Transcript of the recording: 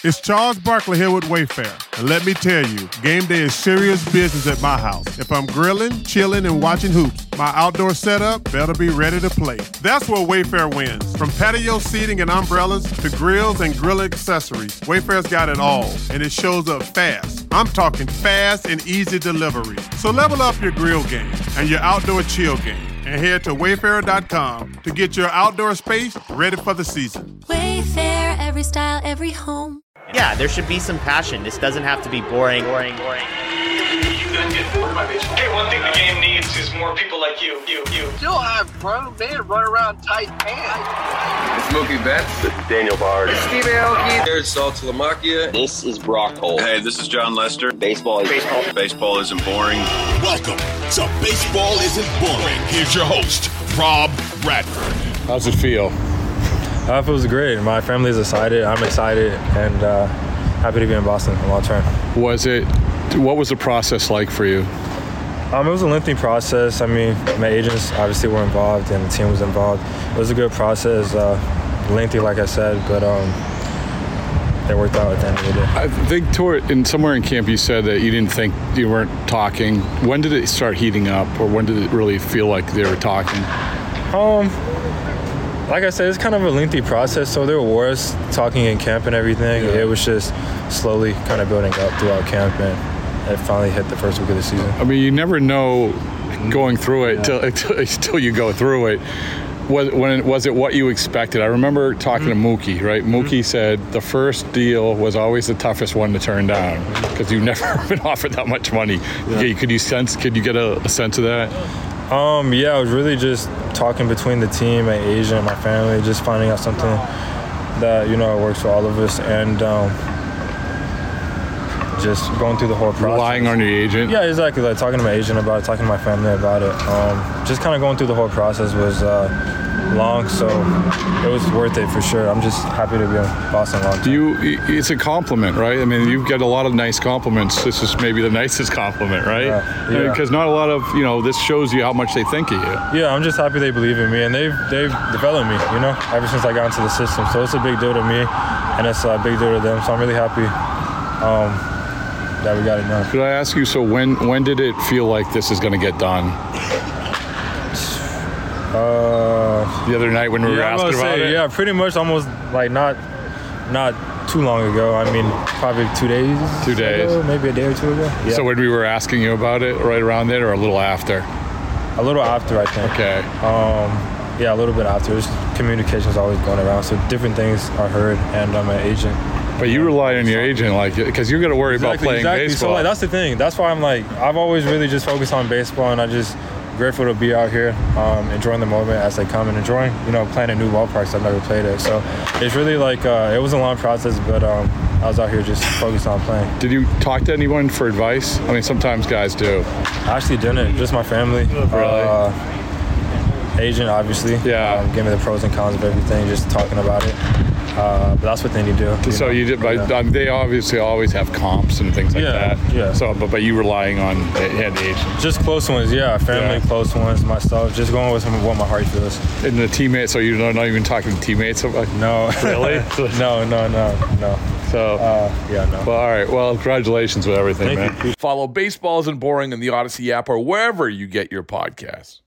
It's Charles Barkley here with Wayfair. And let me tell you, game day is serious business at my house. If I'm grilling, chilling, and watching hoops, my outdoor setup better be ready to play. That's where Wayfair wins. From patio seating and umbrellas to grills and grill accessories, Wayfair's got it all, and it shows up fast. I'm talking fast and easy delivery. So level up your grill game and your outdoor chill game, and head to Wayfair.com to get your outdoor space ready for the season. Wayfair, every style, every home. Yeah, there should be some passion. This doesn't have to be boring. You guys get bored by baseball. Hey, one thing the game needs is more people like you. Still have grown men run around tight pants. It's Mookie Betts. This is Daniel Bard. It's Steve Aoki. There's Sal Talamacchia. This is Brock Holt. Hey, this is John Lester. Baseball isn't boring. Welcome to Baseball Isn't Boring. Here's your host, Rob Bradford. How's it feel? It feels great. My family's excited. I'm excited, and happy to be in Boston long term. What was the process like for you? It was a lengthy process. I mean, my agents obviously were involved, and the team was involved. It was a good process, lengthy, like I said, but it worked out at the end of the day. I think somewhere in camp you said that you didn't think you weren't talking. When did it start heating up, or when did it really feel like they were talking? Like I said, it's kind of a lengthy process, so there was talking in camp and everything. Yeah. It was just slowly kind of building up throughout camp, and it finally hit the first week of the season. I mean, you never know going through it till you go through it. Was it what you expected? I remember talking to Mookie, right? Mookie said the first deal was always the toughest one to turn down because you've never been offered that much money. Yeah. Could you get a sense of that? Yeah, I was really just talking between the team, my agent, and my family, just finding out something that, works for all of us, and just going through the whole process. Relying on your agent? Yeah, exactly. Like talking to my agent about it, talking to my family about it. Just kind of going through the whole process was long, so it was worth it for sure. I'm just happy to be in Boston long term. It's a compliment, right? I mean, you've got a lot of nice compliments. This is maybe the nicest compliment, right? Yeah. Because not a lot of, this shows you how much they think of you. Yeah, I'm just happy they believe in me, and they've developed me, ever since I got into the system. So it's a big deal to me, and it's a big deal to them. So I'm really happy that we got it done. Could I ask you, so when did it feel like this is going to get done? The other night when we were asking about it? Yeah, pretty much almost like not too long ago. I mean, probably 2 days. 2 days. Ago, maybe a day or two ago. Yeah. So when we were asking you about it, right around then, or a little after? A little after, I think. Okay. Yeah, a little bit after. Communication's always going around, so different things are heard, and I'm an agent. But you rely on your agent, because you're going to worry about playing baseball. So that's the thing. That's why I've always really just focused on baseball, and I just grateful to be out here, enjoying the moment as they come, and enjoying, playing at new ballparks. I've never played it, so it's really it was a long process, but I was out here just focused on playing. Did you talk to anyone for advice? I mean, sometimes guys do. I actually didn't. Just my family. Really? Agent, obviously. Yeah. Give me the pros and cons of everything, just talking about it. But that's what they need to do. So you did, but they obviously always have comps and things like that. Yeah. So, but you relying on the agent? Just close ones, yeah. Family, close ones, myself. Just going with what my heart feels. And the teammates, so you're not even talking to teammates about? No. Really? No. So, no. Well, all right. Well, congratulations with everything, man. Follow Baseball Isn't Boring in the Odyssey app or wherever you get your podcasts.